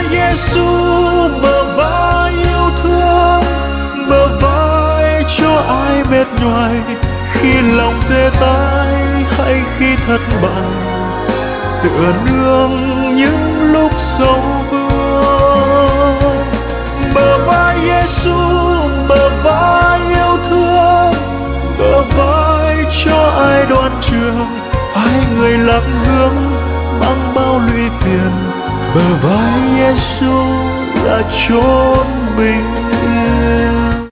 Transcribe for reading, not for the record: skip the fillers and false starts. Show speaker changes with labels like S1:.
S1: Giêsu, bờ vai yêu thương, bờ vai cho ai mệt nhoài khi lòng tê tái hay khi thất bại, tựa nương những lúc sầu vương. Bờ vai Giêsu, bờ vai yêu thương, bờ vai cho ai đoan trường, ai người lạc hướng mang bao lụy phiền. Bờ vai Giêsu là chốn bình yên.